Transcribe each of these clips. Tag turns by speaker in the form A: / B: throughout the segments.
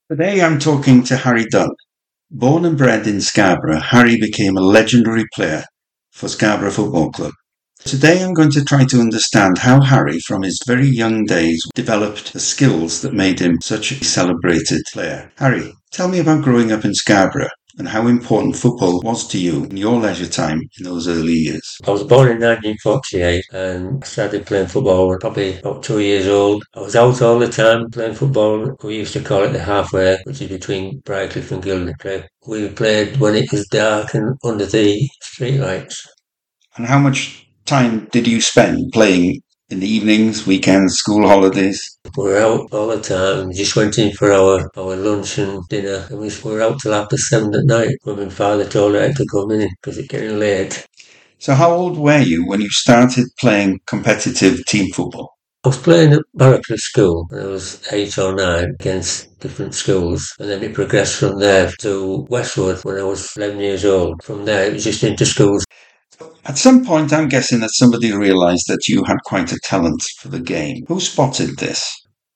A: Today I'm talking to Harry Dunn. Born and bred in Scarborough, Harry became a legendary player for Scarborough Football Club. Today I'm going to try to understand how Harry, from his very young days, developed the skills that made him such a celebrated player. Harry, tell me about growing up in Scarborough and how important football was to you in your leisure time in those early years.
B: I was born in 1948 and started playing football when probably about 2 years old. I was out all the time playing football. We used to call it the halfway, which is between Briarcliff and Gildencliffe. We played when it was dark and under the streetlights.
A: And how much time did you spend playing in the evenings, weekends, school holidays?
B: We were out all the time. We just went in for our lunch and dinner. And we were out till after 7 at night when my father told her I had to come in because it's getting late.
A: So how old were you when you started playing competitive team football?
B: I was playing at Barraclough School when I was 8 or 9 against different schools, and then it progressed from there to Westwood when I was 11 years old. From there, it was just into schools.
A: At some point, I'm guessing that somebody realised that you had quite a talent for the game. Who spotted this?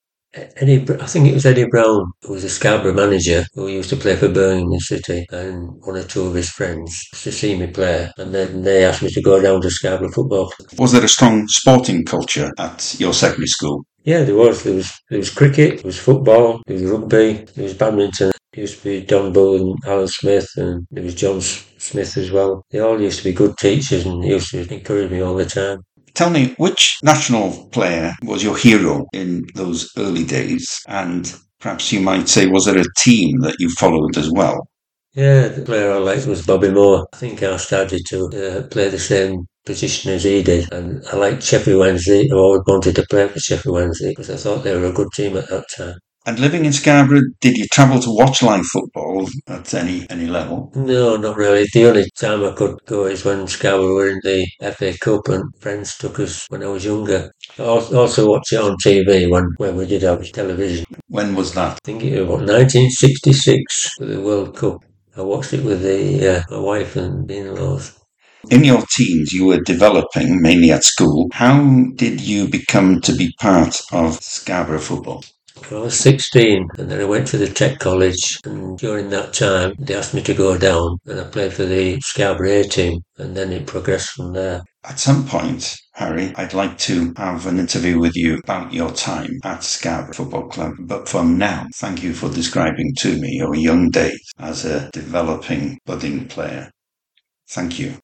B: I think it was Eddie Brown, who was a Scarborough manager who used to play for Birmingham City, and one or two of his friends used to see me play, and then they asked me to go down to Scarborough Football.
A: Was there a strong sporting culture at your secondary school?
B: Yeah, there was. There was cricket, there was football, there was rugby, there was badminton. There used to be Don Bull and Alan Smith, and there was John Smith as well. They all used to be good teachers and used to encourage me all the time.
A: Tell me, which national player was your hero in those early days? And perhaps you might say, was there a team that you followed as well?
B: Yeah, the player I liked was Bobby Moore. I think I started to play the same position as he did, and I liked Sheffield Wednesday. I always wanted to play for Sheffield Wednesday because I thought they were a good team at that time.
A: And living in Scarborough, did you travel to watch live football at any level?
B: No, not really. The only time I could go is when Scarborough were in the FA Cup and friends took us when I was younger. I also watched it on TV when we did have television.
A: When was that?
B: I think it was 1966 for the World Cup. I watched it with my wife and the in-laws.
A: In your teens, you were developing mainly at school. How did you become to be part of Scarborough football?
B: I was 16 and then I went to the Tech College, and during that time they asked me to go down and I played for the Scarborough A team, and then it progressed from there.
A: At some point, Harry, I'd like to have an interview with you about your time at Scarborough Football Club. But for now, thank you for describing to me your young days as a developing, budding player. Thank you.